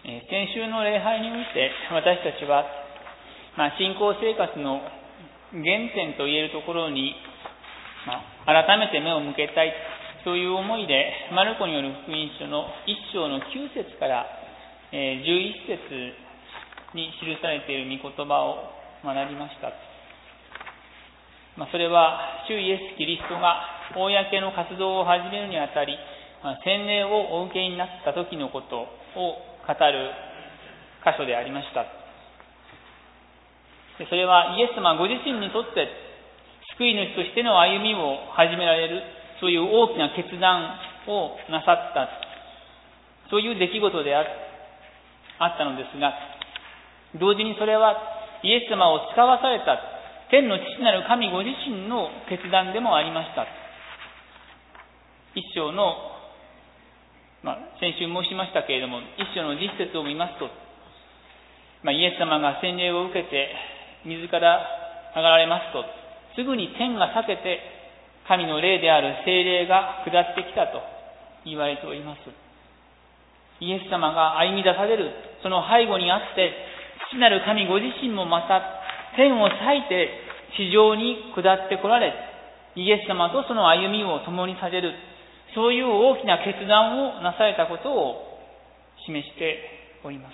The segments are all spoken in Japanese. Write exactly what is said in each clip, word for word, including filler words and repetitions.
先週の礼拝において私たちは、まあ、信仰生活の原点といえるところに、まあ、改めて目を向けたい、そういう思いでマルコによる福音書のいっ章のきゅう節からじゅういち節に記されている御言葉を学びました。まあ、それは主イエス・キリストが公の活動を始めるにあたり、まあ、洗礼をお受けになった時のことを語る箇所でありました。でそれはイエス様ご自身にとって救い主としての歩みを始められる、そういう大きな決断をなさった、そういう出来事であったのですが、同時にそれはイエス様を使わされた天の父なる神ご自身の決断でもありました。一章の、まあ、先週申しましたけれども、一章の実節を見ますと、まあ、イエス様が洗礼を受けて水から上がられますと、すぐに天が裂けて神の霊である聖霊が下ってきたと言われております。イエス様が歩み出されるその背後にあって、父なる神ご自身もまた天を裂いて地上に下ってこられ、イエス様とその歩みを共にされる、そういう大きな決断をなされたことを示しております。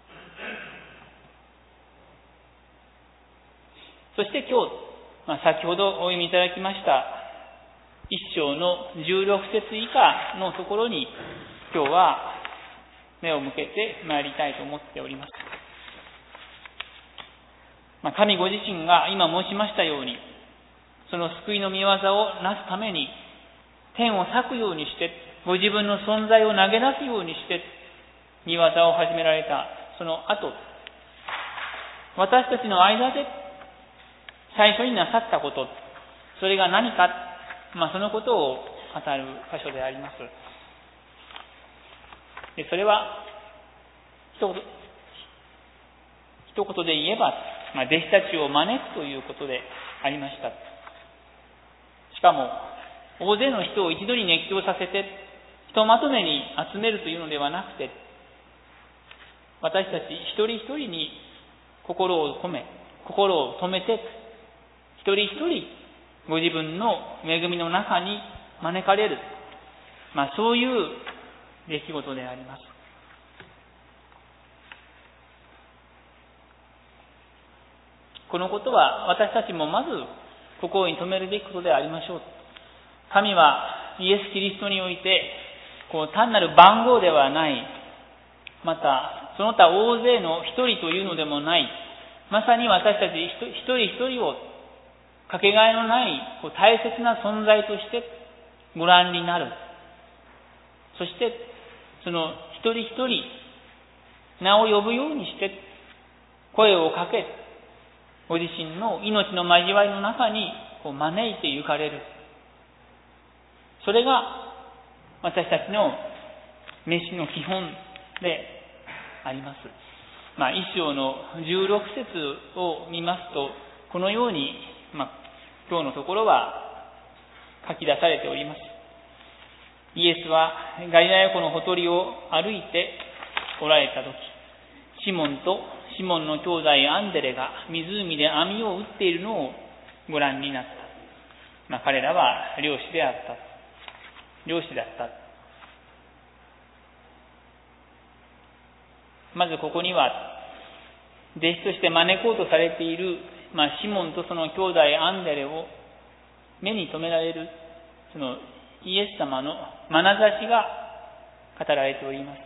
そして今日、まあ、先ほどお読みいただきました一章のじゅうろく節以下のところに今日は目を向けてまいりたいと思っております。まあ、神ご自身が今申しましたように、その救いの御業をなすために天を裂くようにして、ご自分の存在を投げ出すようにして御業を始められたその後、私たちの間で最初になさったこと、それが何か、まあ、そのことを語る箇所であります。でそれは一言一言で言えば、まあ、弟子たちを招くということでありました。しかも大勢の人を一度に熱狂させてひとまとめに集めるというのではなくて、私たち一人一人に心を込め心を止めて、一人一人ご自分の恵みの中に招かれる、まあ、そういう出来事であります。このことは私たちもまず心に留めるべきことでありましょう。神はイエス・キリストにおいてこう単なる番号ではない、またその他大勢の一人というのでもない、まさに私たち一人一人をかけがえのないこう大切な存在としてご覧になる。そしてその一人一人名を呼ぶようにして声をかけ、ご自身の命の交わりの中にこう招いて行かれる。それが私たちの召しの基本であります。まあ、一章のじゅうろく節を見ますと、このように、まあ、今日のところは書き出されております。イエスはガリラヤ湖のほとりを歩いておられたとき、シモンとシモンの兄弟アンデレが湖で網を打っているのをご覧になった。まあ、彼らは漁師であった。漁師だった。まずここには弟子として招こうとされている、まあ、シモンとその兄弟アンデレを目に留められるそのイエス様の眼差しが語られております。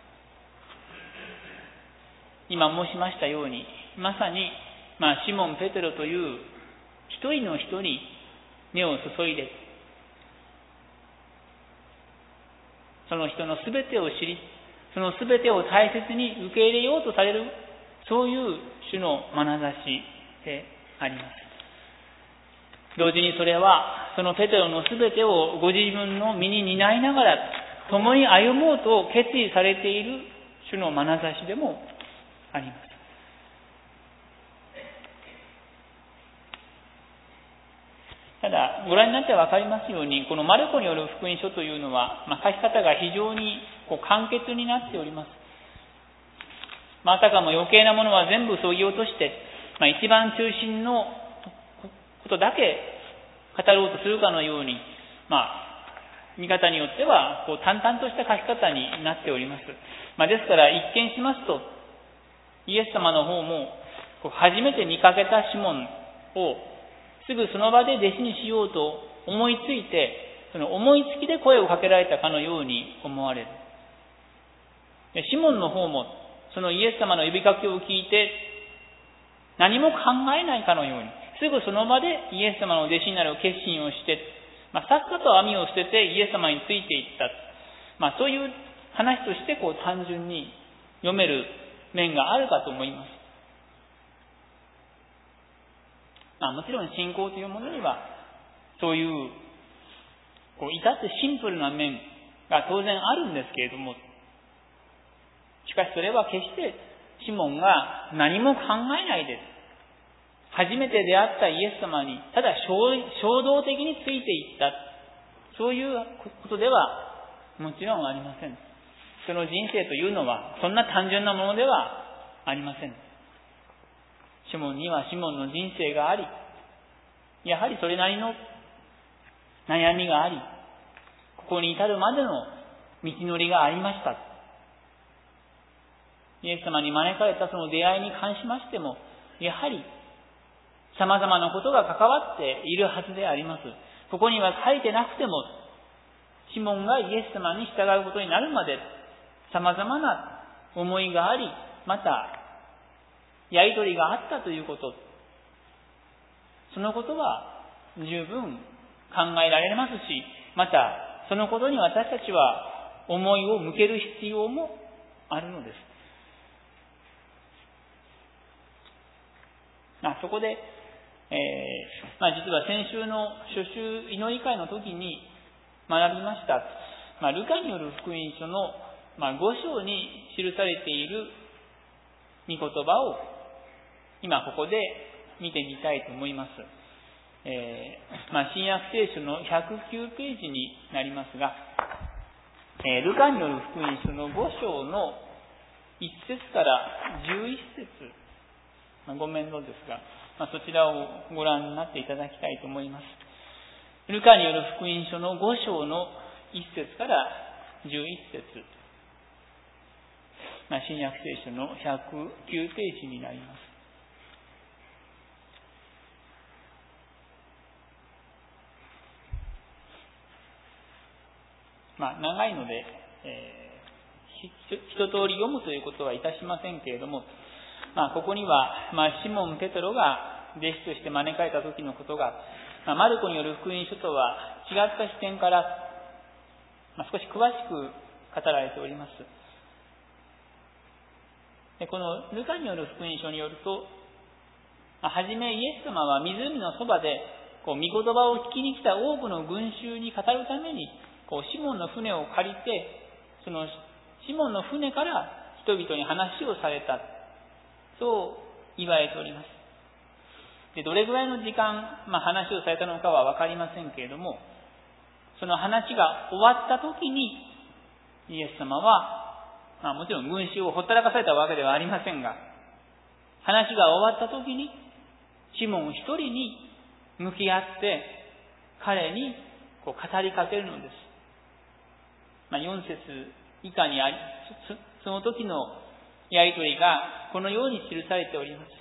今申しましたように、まさに、まあ、シモン・ペテロという一人の人に目を注いで、その人のすべてを知り、そのすべてを大切に受け入れようとされる、そういう主の眼差しであります。同時にそれはそのペテロのすべてをご自分の身に担いながら共に歩もうと決意されている主の眼差しでもあります。ただご覧になって分かりますように、このマルコによる福音書というのは、まあ、書き方が非常にこう簡潔になっております。 まあ、あたかも余計なものは全部削ぎ落として、まあ、一番中心のことだけ語ろうとするかのように、まあ、見方によってはこう淡々とした書き方になっております。まあ、ですから一見しますと、イエス様の方もこう初めて見かけたシモンをすぐその場で弟子にしようと思いついて、その思いつきで声をかけられたかのように思われる。シモンの方もそのイエス様の呼びかけを聞いて何も考えないかのように、すぐその場でイエス様の弟子になる決心をして、まあ、さっさと網を捨ててイエス様についていった。まあ、そういう話としてこう単純に読める面があるかと思います。まあ、もちろん信仰というものにはそういうこう至ってシンプルな面が当然あるんですけれども、しかしそれは決してシモンが何も考えないで初めて出会ったイエス様にただ衝動的についていった、そういうことではもちろんありません。その人生というのはそんな単純なものではありません。シモンにはシモンの人生があり、やはりそれなりの悩みがあり、ここに至るまでの道のりがありました。イエス様に招かれたその出会いに関しましても、やはり様々なことが関わっているはずであります。ここには書いてなくても、シモンがイエス様に従うことになるまで様々な思いがあり、またやりとりがあったということ、そのことは十分考えられますし、またそのことに私たちは思いを向ける必要もあるのです。まあ、そこで、えーまあ、実は先週の初週祈り会の時に学びました、まあ、ルカによる福音書の、まあ、ご章に記されている御言葉を今ここで見てみたいと思います。えーまあ、新約聖書のひゃくきゅうページになりますが、えー、ルカによる福音書のご章のいっ節からじゅういち節、まあ、ご面倒ですが、まあ、そちらをご覧になっていただきたいと思います。ルカによる福音書のご章のいっ節からじゅういち節、まあ、新約聖書のひゃくきゅうページになります。まあ、長いので、えー、一通り読むということはいたしませんけれども、まあ、ここには、まあ、シモン・ペトロが弟子として招かれた時のことが、まあ、マルコによる福音書とは違った視点から、まあ、少し詳しく語られております。でこのルカによる福音書によると、まあ、はじめイエス様は湖のそばでこう御言葉を聞きに来た多くの群衆に語るためにこうシモンの船を借りて、そのシモンの船から人々に話をされた、そう言われております。でどれぐらいの時間、まあ、話をされたのかは分かりませんけれども、その話が終わった時にイエス様は、まあ、もちろん群衆をほったらかされたわけではありませんが、話が終わった時にシモン一人に向き合って彼にこう語りかけるのです。まあ、よん節以下にあり、その時のやりとりがこのように記されております。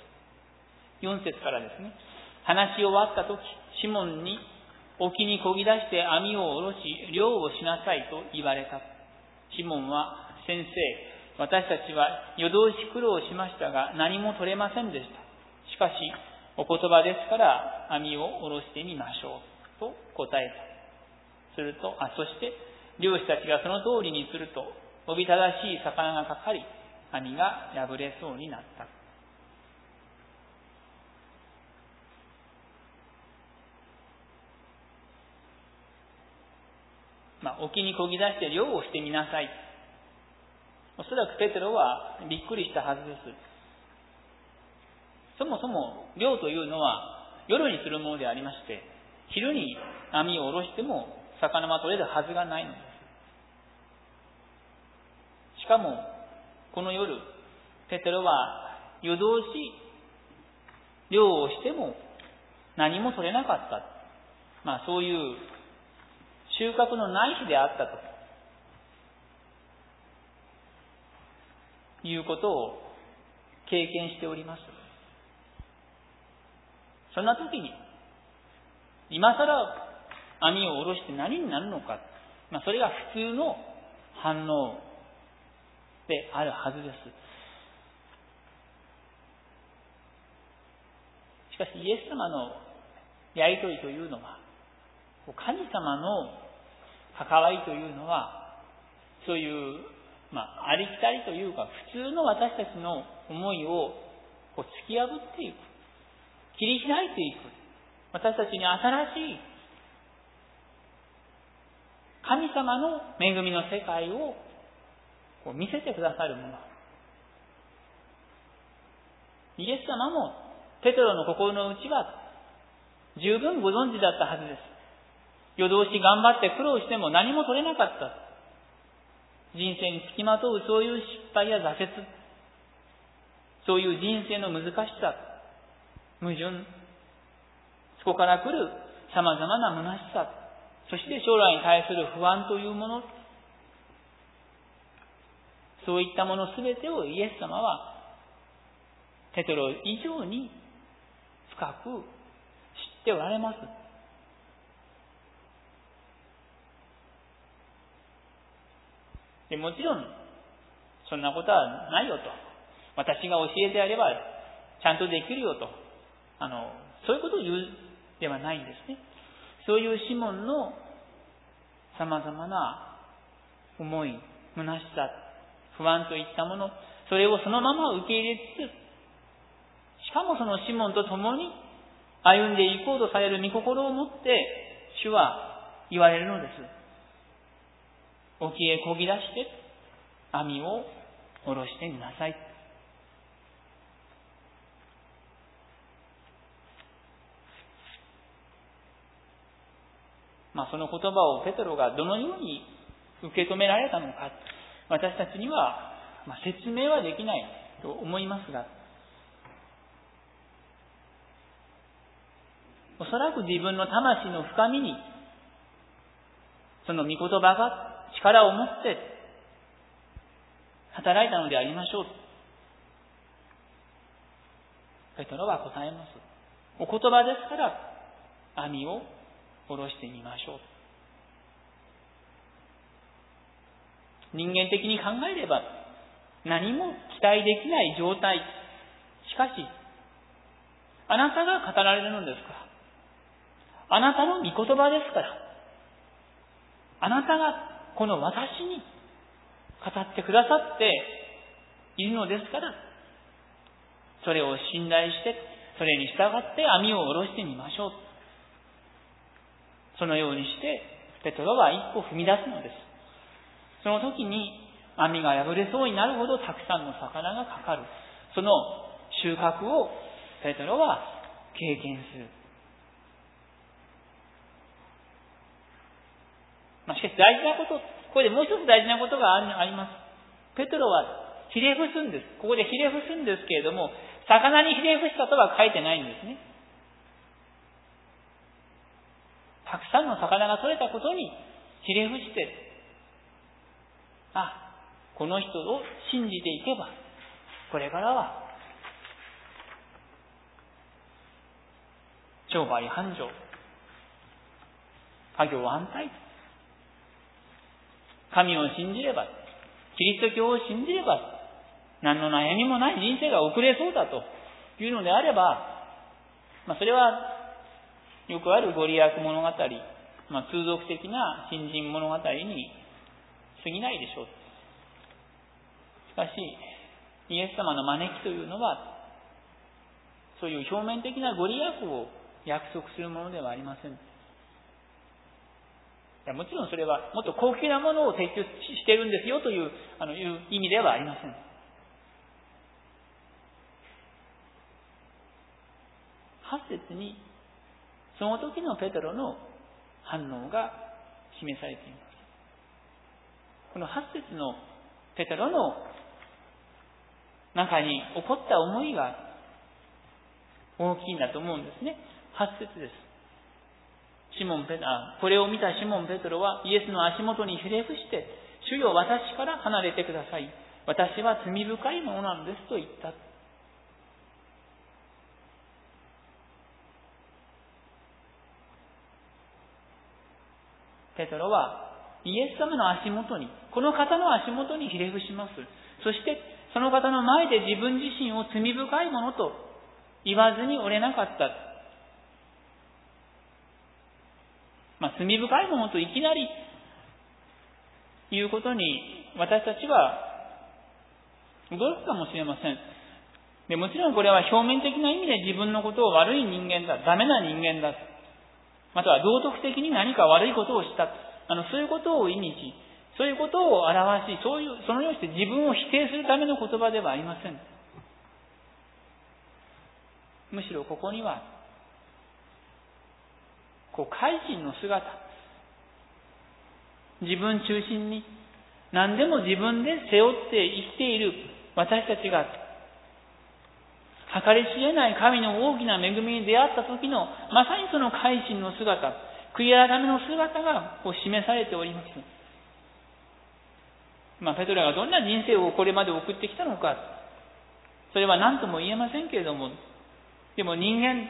よん節からですね。話し終わった時、シモンに沖に漕ぎ出して網を下ろし、漁をしなさいと言われた。シモンは、先生、私たちは夜通し苦労しましたが何も取れませんでした。しかし、お言葉ですから網を下ろしてみましょう。と答えた。すると、あ、そして、漁師たちがその通りにすると、おびただしい魚がかかり、網が破れそうになった。まあ、沖に漕ぎ出して漁をしてみなさい。おそらくペテロはびっくりしたはずです。そもそも漁というのは夜にするものでありまして、昼に網を下ろしても魚は取れるはずがないのです。しかもこの夜、 ペテロは夜通し漁をしても何も取れなかった。まあそういう収穫のない日であったということを経験しております。そんな時に今更網を下ろして何になるのか、まあ、それが普通の反応であるはずです。しかしイエス様のやりとりというのは、神様の関わりというのは、そういう、まあ、ありきたりというか、普通の私たちの思いをこう突き破っていく、切り開いていく、私たちに新しい神様の恵みの世界をこう見せてくださるもの。イエス様もペテロの心の内は十分ご存知だったはずです。夜通し頑張って苦労しても何も取れなかった。人生につきまとうそういう失敗や挫折、そういう人生の難しさ、矛盾、そこから来る様々な虚しさ、そして将来に対する不安というもの、そういったものすべてをイエス様はペテロ以上に深く知っておられます。でもちろんそんなことはないよと、私が教えてやればちゃんとできるよと、あのそういうことを言うではないんですね。そういうシモンのさまざまな思い、虚しさ、不安といったもの、それをそのまま受け入れつつ、しかもそのシモンと共に歩んでいこうとされる御心を持って主は言われるのです。沖へ漕ぎ出して網を下ろしてみなさい。まあ、その言葉をペテロがどのように受け止められたのか、私たちには、まあ、説明はできないと思いますが、おそらく自分の魂の深みにその御言葉が力を持って働いたのでありましょう。ペテロは答えます。お言葉ですから網を下ろしてみましょう。人間的に考えれば何も期待できない状態。しかし、あなたが語られるのですから、あなたの御言葉ですから、あなたがこの私に語ってくださっているのですから、それを信頼して、それに従って網を下ろしてみましょう。そのようにしてペテロは一歩踏み出すのです。その時に網が破れそうになるほどたくさんの魚がかかる。その収穫をペテロは経験する。まあ、しかし大事なこと、ここでもう一つ大事なことがあります。ペテロはひれ伏すんです。ここでひれ伏すんですけれども、魚にひれ伏したとは書いてないんですね。たくさんの魚が取れたことにひれ伏して、あ、この人を信じていけば、これからは商売繁盛、家業安泰、神を信じれば、キリスト教を信じれば、何の悩みもない人生が送れそうだというのであれば、まあ、それはよくあるご利益物語、まあ、通俗的な信心物語に過ぎないでしょう。しかし、イエス様の招きというのは、そういう表面的なご利益を約束するものではありません。もちろんそれはもっと高級なものを提供しているんですよという、あのいう意味ではありません。はち節にその時のペテロの反応が示されています。このはち節のペテロの中に起こった思いが大きいんだと思うんですね。はち節です。シモンペあこれを見たシモン・ペトロはイエスの足元にひれ伏して、主よ、私から離れてください。私は罪深いものなんですと言った。ペトロはイエス様の足元に、この方の足元にひれ伏します。そしてその方の前で自分自身を罪深いものと言わずにおれなかった。まあ、罪深いものといきなり言うことに私たちは驚くかもしれません。でもちろんこれは表面的な意味で自分のことを悪い人間だ、ダメな人間だ、または道徳的に何か悪いことをした、あのそういうことを意味し、そういうことを表し、そういうそのようにして自分を否定するための言葉ではありません。むしろここにはこう改心の姿、自分中心に何でも自分で背負って生きている私たちが計り知れない神の大きな恵みに出会った時のまさにその改心の姿、悔い改めの姿がこう示されております。まあ、ペトロがどんな人生をこれまで送ってきたのか、それは何とも言えませんけれども、でも人間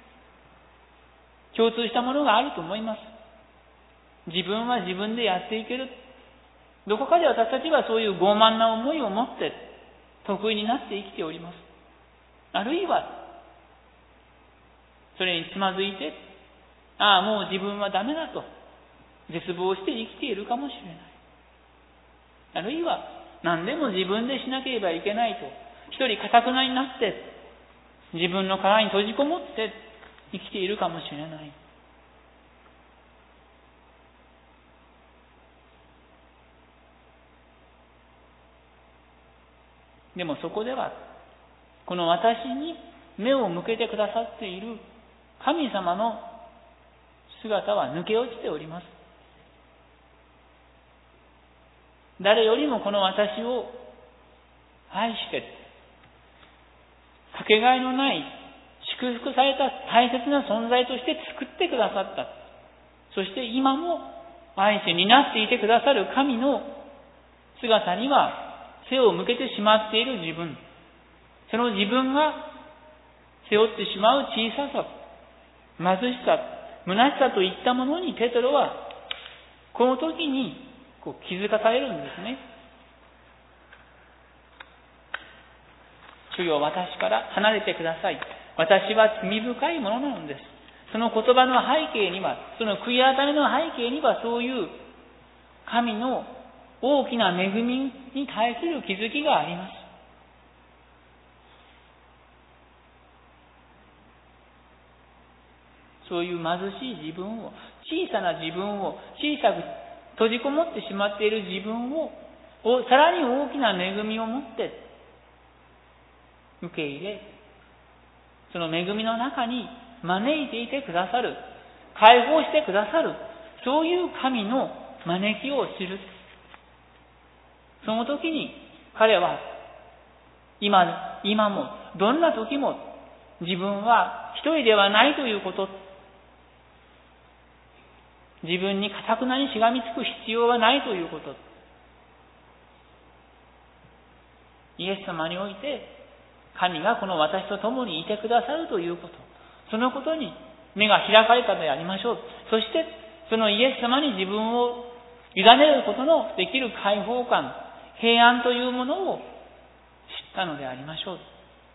共通したものがあると思います。自分は自分でやっていける。どこかで私たちはそういう傲慢な思いを持って得意になって生きております。あるいはそれにつまずいて、ああもう自分はダメだと絶望して生きているかもしれない。あるいは何でも自分でしなければいけないと一人堅くなになって自分の殻に閉じこもって生きているかもしれない。でもそこではこの私に目を向けてくださっている神様の姿は抜け落ちております。誰よりもこの私を愛してかけがえのない祝福された大切な存在として作ってくださった。そして今も愛して担っていてくださる神の姿には背を向けてしまっている自分、その自分が背負ってしまう小ささ、貧しさ、虚しさといったものにペトロはこの時にこう気づかされるんですね。主よ、私から離れてください。私は罪深いものなのです。その言葉の背景には、その悔い改めの背景には、そういう神の大きな恵みに対する気づきがあります。そういう貧しい自分を、小さな自分を、小さく閉じこもってしまっている自分を、さらに大きな恵みを持って受け入れ、その恵みの中に招いていてくださる、解放してくださる、そういう神の招きを知る。その時に彼は今、今もどんな時も自分は一人ではないということ、自分に堅くなにしがみつく必要はないということ、イエス様において神がこの私と共にいてくださるということ、そのことに目が開かれたでありましょう。そしてそのイエス様に自分を委ねることのできる解放感、平安というものを知ったのでありましょう。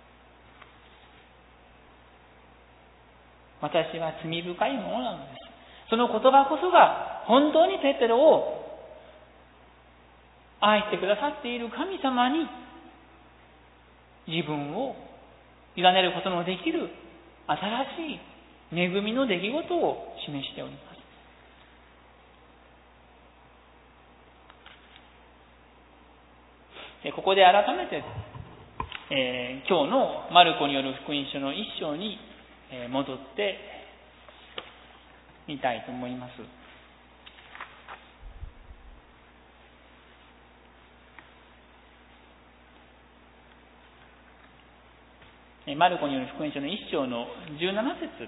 私は罪深いものなのです。その言葉こそが本当にペテロを愛してくださっている神様に自分を委ねることのできる新しい恵みの出来事を示しております。ここで改めて、えー、今日のマルコによる福音書の一章に戻ってみたいと思います。 マルコによる福音書のいっ章のじゅうなな節、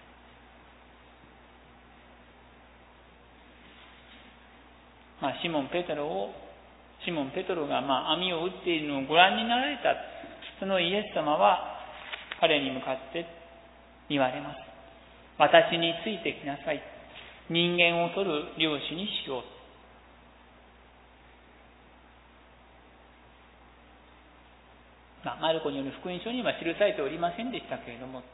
まあ、シモン・ペテロをシモン・ペテロがまあ網を打っているのをご覧になられたそのイエス様は彼に向かって言われます。私についてきなさい。人間を取る漁師にしよう。まあ、マルコによる福音書には記されておりませんでしたけれども、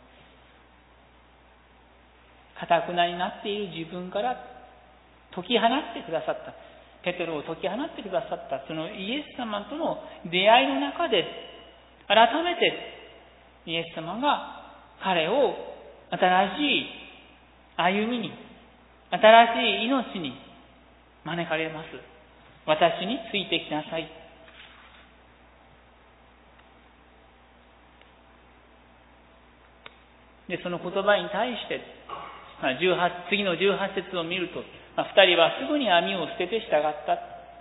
堅くなになっている自分から解き放ってくださった、ペテロを解き放ってくださったそのイエス様との出会いの中で、改めてイエス様が彼を新しい歩みに、新しい命に招かれます。私についてきなさい。で、その言葉に対して、まあ、じゅうはち次のじゅうはち節を見ると、まあ、二人はすぐに網を捨てて従った。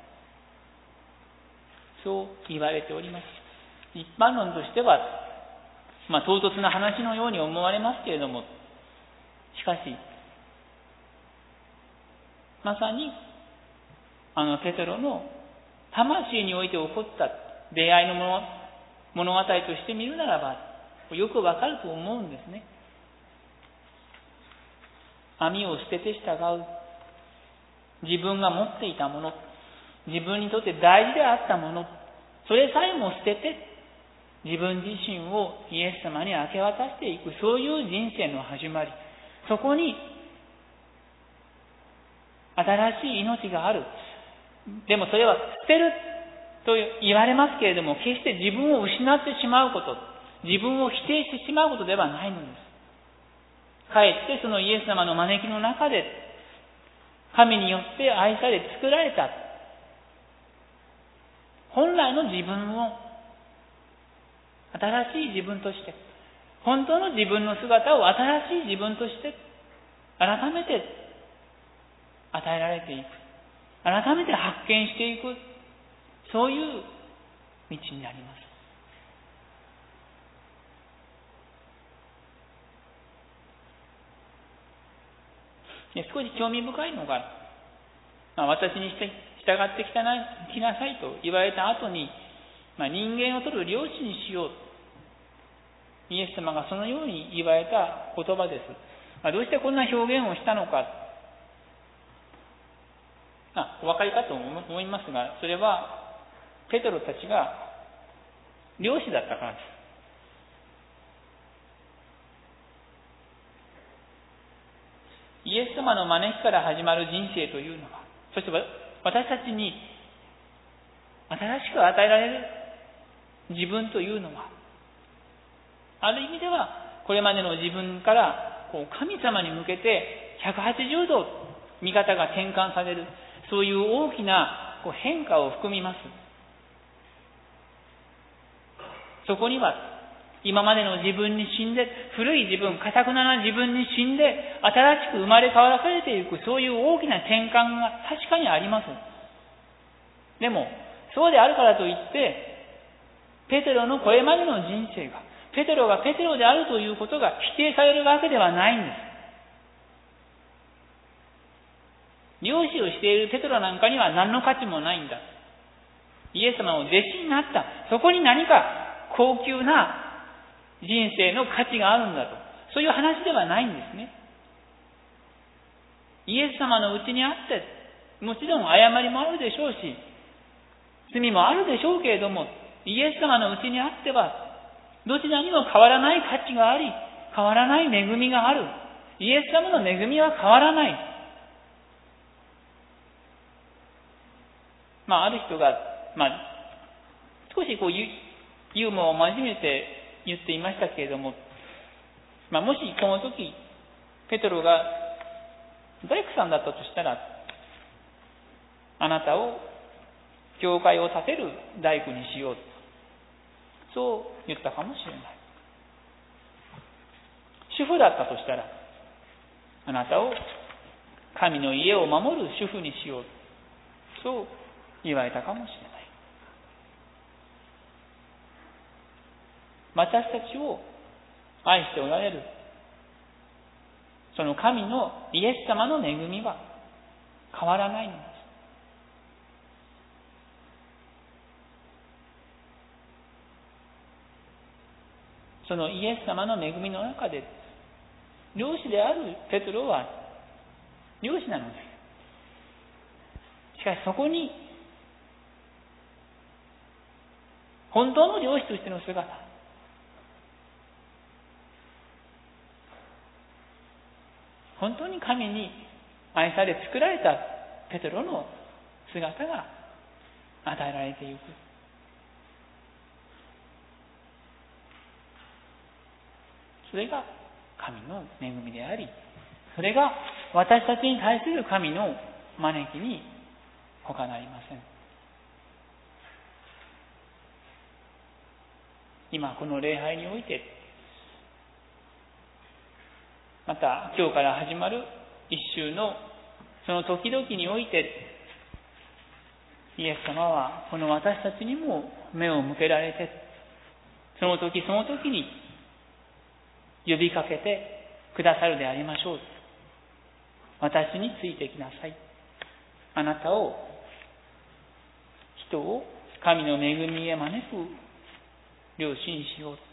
そう言われております。一般論としては、まあ、唐突な話のように思われますけれども、しかし、まさに、あのペテロの魂において起こった出会いの物物語として見るならば、よくわかると思うんですね。網を捨てて従う。自分が持っていたもの、自分にとって大事であったもの、それさえも捨てて、自分自身をイエス様に明け渡していく、そういう人生の始まり。そこに、新しい命がある。でもそれは捨てると言われますけれども、決して自分を失ってしまうこと、自分を否定してしまうことではないのです。かえってそのイエス様の招きの中で、神によって愛され作られた、本来の自分を、新しい自分として、本当の自分の姿を新しい自分として、改めて与えられていく。改めて発見していく。そういう道になります。で少し興味深いのが、まあ、私に従ってきたなきなさいと言われた後に、まあ、人間を取る漁師にしよう。イエス様がそのように言われた言葉です。まあ、どうしてこんな表現をしたのか、あ、お分かりかと思いますが、それはペテロたちが漁師だったからです。イエス様の招きから始まる人生というのは、そして私たちに新しく与えられる自分というのは、ある意味ではこれまでの自分からこう神様に向けてひゃくはちじゅうど見方が転換される、そういう大きなこう変化を含みます。そこには今までの自分に死んで、古い自分、堅くなな自分に死んで、新しく生まれ変わらされていく、そういう大きな転換が確かにあります。でも、そうであるからといって、ペテロのこれまでの人生が、ペテロがペテロであるということが否定されるわけではないんです。漁師をしているペテロなんかには何の価値もないんだ。イエス様の弟子になった。そこに何か高級な人生の価値があるんだと。そういう話ではないんですね。イエス様のうちにあって、もちろん誤りもあるでしょうし、罪もあるでしょうけれども、イエス様のうちにあっては、どちらにも変わらない価値があり、変わらない恵みがある。イエス様の恵みは変わらない。まあ、ある人が、まあ、少しこうユーモアを交えて言っていましたけれども、まあ、もしこの時ペテロが大工さんだったとしたら、あなたを教会を建てる大工にしようと、そう言ったかもしれない。主婦だったとしたら、あなたを神の家を守る主婦にしよう、そう言われたかもしれない。私たちを愛しておられる。その神のイエス様の恵みは変わらないのです。そのイエス様の恵みの中で、漁師であるペテロは漁師なのです。しかしそこに本当の漁師としての姿、本当に神に愛され作られたペテロの姿が与えられていく。それが神の恵みであり、それが私たちに対する神の招きに他なりません。今この礼拝において、また今日から始まる一週のその時々において、イエス様はこの私たちにも目を向けられて、その時その時に呼びかけてくださるでありましょう。私についてきなさい。あなたを、人を神の恵みへ招く漁師にしよう。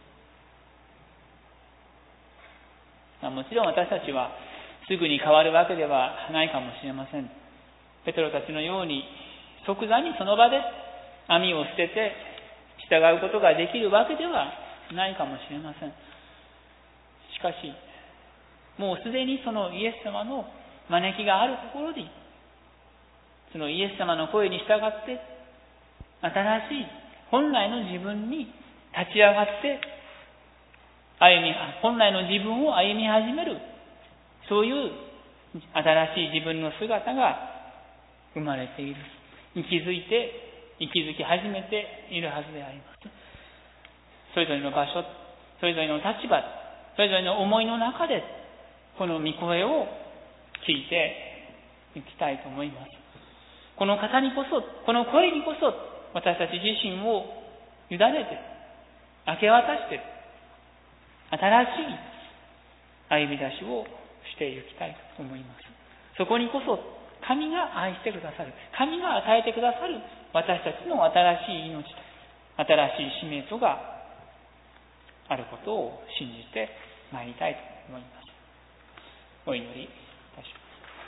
もちろん私たちはすぐに変わるわけではないかもしれません。ペテロたちのように即座にその場で網を捨てて従うことができるわけではないかもしれません。しかし、もうすでにそのイエス様の招きがあるところで、そのイエス様の声に従って新しい本来の自分に立ち上がって歩み、本来の自分を歩み始める、そういう新しい自分の姿が生まれている。息づいて、息づき始めているはずであります。それぞれの場所、それぞれの立場、それぞれの思いの中で、この御声を聞いていきたいと思います。この方にこそ、この声にこそ、私たち自身を委ねて、明け渡して、新しい歩み出しをしていきたいと思います。そこにこそ神が愛してくださる、神が与えてくださる私たちの新しい命、新しい使命とがあることを信じてまいりたいと思います。お祈りいたします。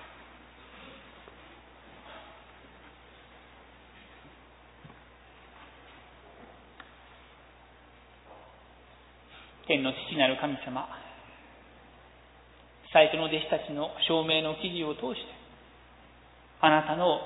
天の父なる神様、最初の弟子たちの証明の記事を通して、あなたの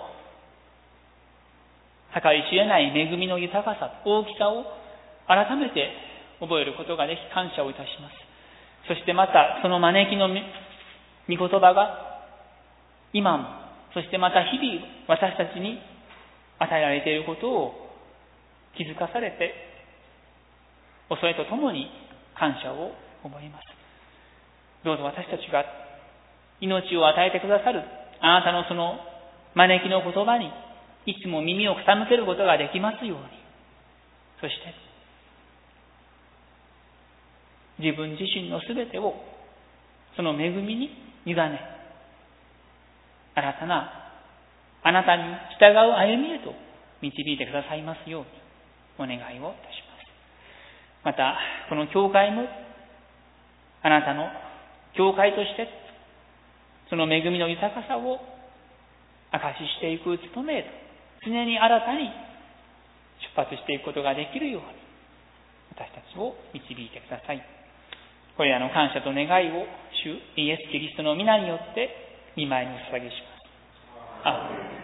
計り知れない恵みの豊かさ、大きさを改めて覚えることができ感謝をいたします。そしてまたその招きの御言葉が今も、そしてまた日々私たちに与えられていることを気づかされて、恐れとともに感謝を覚えます。どうぞ私たちが命を与えてくださるあなたのその招きの言葉にいつも耳を傾けることができますように、そして自分自身のすべてをその恵みに委ね、新たなあなたに従う歩みへと導いてくださいますようにお願いをいたします。またこの教会もあなたの教会としてその恵みの豊かさを証ししていく務めへと常に新たに出発していくことができるように私たちを導いてください。これらの感謝と願いを主イエス・キリストの皆によって御前にお捧げします。アーメン。